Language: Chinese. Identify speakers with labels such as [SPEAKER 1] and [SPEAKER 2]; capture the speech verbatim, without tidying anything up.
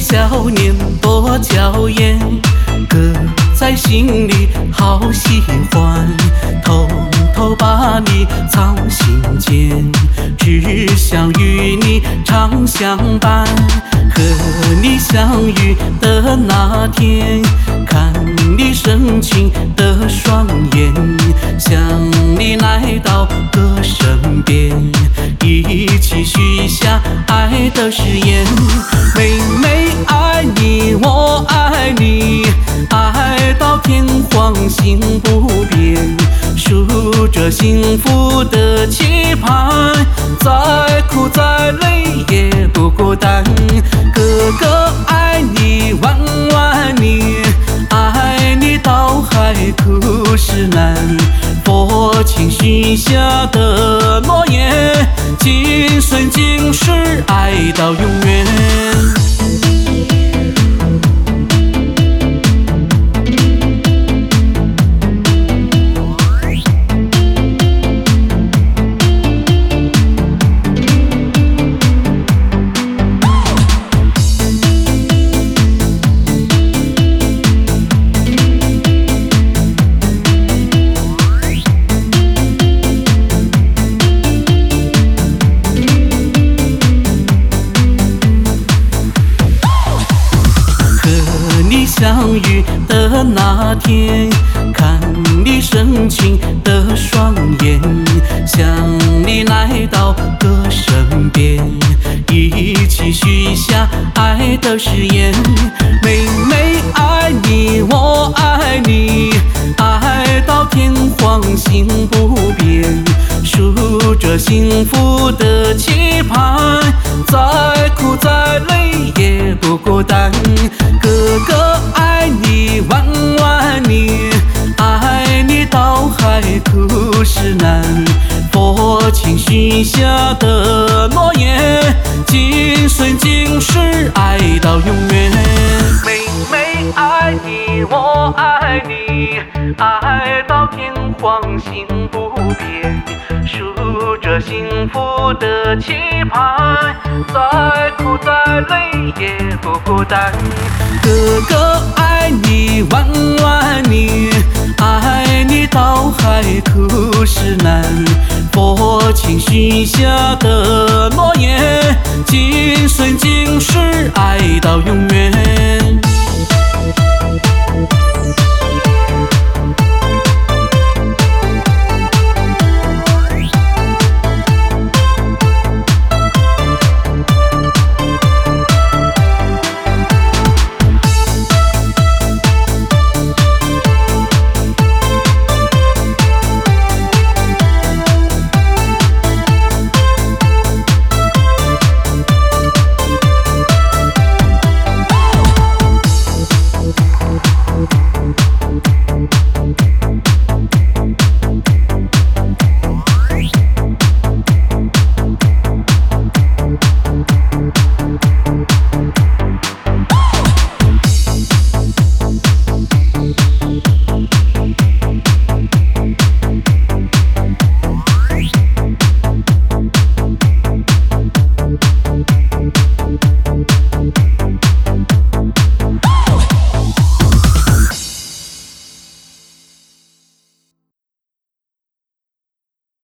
[SPEAKER 1] 少年多娇艳，搁在心里好喜欢，偷偷把你藏心间，只想与你常相伴。和你相遇的那天，看你深情的双眼，想你来到歌声边，一起许下爱的誓言。妹妹爱你，我爱你，爱到天荒心不变，数着幸福的期盼，再苦再累也不孤单。哥哥爱你，万万你，爱你到海枯石烂，佛前许下的诺言，今生今世爱到永远。相遇的那天，看你深情的双眼，想你来到歌声边，一起许下爱的誓言。妹妹爱你，我爱你，爱到天荒心不变，数着幸福的期盼，再苦再累也不孤单。哥哥爱你，万万你，爱你到海枯石烂，佛前许下的诺言，今生今世爱到永远。妹妹爱你，我爱你，爱到天荒心不变，数着幸福的期盼，再苦再累也不孤单。哥哥爱你，万万你，爱你到海枯石烂，佛前许下的诺言，今生今世爱到永远。